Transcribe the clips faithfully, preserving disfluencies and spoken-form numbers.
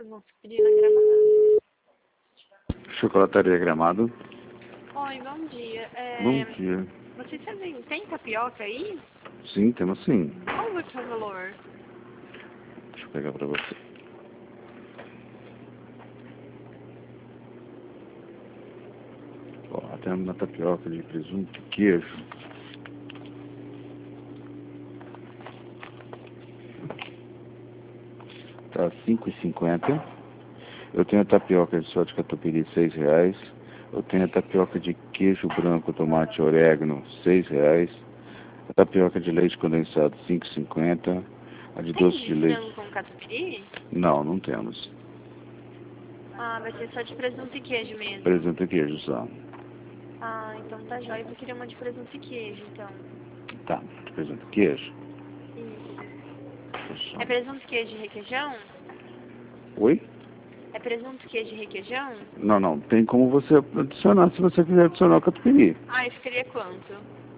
Vamos pedir na Gramado. Chocolataria Gramado. Oi, bom dia. É, Bom dia. Vocês também tem tapioca aí? Sim, temos sim. Qual é o seu valor? Deixa eu pegar pra você. Ó, tem uma tapioca de presunto e queijo. Tá cinco e cinquenta. Eu tenho a tapioca de só de catupiry, seis reais. Eu tenho a tapioca de queijo branco, tomate e orégano, seis reais. A tapioca de leite condensado, cinco e cinquenta. A de doce de Tem leite. frango com catupiry? Não, não temos. Ah, vai ser só de presunto e queijo mesmo. Presunto e queijo só. Ah, então tá jóia. Eu queria uma de presunto e queijo, então. Tá, presunto e queijo. Isso. É presunto, queijo e requeijão? Oi? É presunto, queijo e requeijão? Não, não. Tem como você adicionar se você quiser adicionar o catupiry. Ah, isso seria quanto?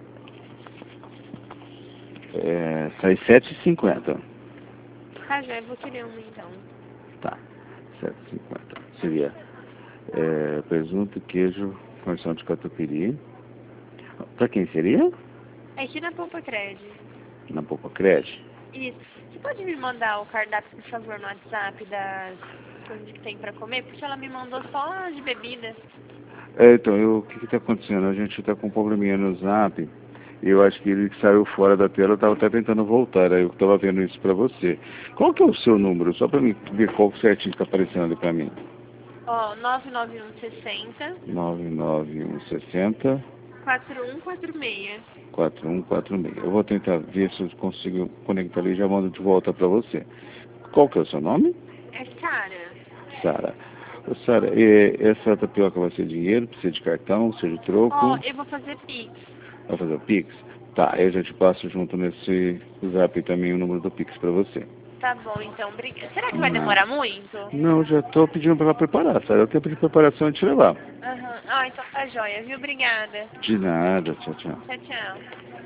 É, sai sete e cinquenta. Tá jóia, eu vou querer uma então. Tá, sete e cinquenta. Seria é, presunto, queijo, porção de catupiry. Pra quem seria? É aqui na Poupa Cred. Na Poupa Cred? Isso. Você pode me mandar o cardápio, por favor, no WhatsApp das coisas que tem pra comer? Porque ela me mandou só de bebida. É, então, eu, o que que tá acontecendo? A gente tá com um probleminha no Zap. Eu acho que ele saiu fora da tela, eu tava até tentando voltar, aí eu tava vendo isso pra você. Qual que é o seu número? Só pra mim ver qual certinho que tá aparecendo ali pra mim. Ó, nove nove um sessenta, nove nove um sessenta, quatro um quatro seis. quatro um quatro seis. Eu vou tentar ver se eu consigo conectar ali e já mando de volta pra você. Qual que é o seu nome? É Sara. Sara. Ô, Sara, e- essa tapioca vai ser dinheiro, precisa de cartão, precisa de troco? Ó, eu vou fazer Pix. Vai fazer o Pix? Tá, eu já te passo junto nesse Zap também o número do Pix pra você. Tá bom, então. Obrigada. Será que vai demorar muito? Não, já tô pedindo pra ela preparar, Sara. O tempo de preparação é te levar. Aham. Ah, então tá jóia, viu? Obrigada. De nada, tchau, tchau. Tchau, tchau.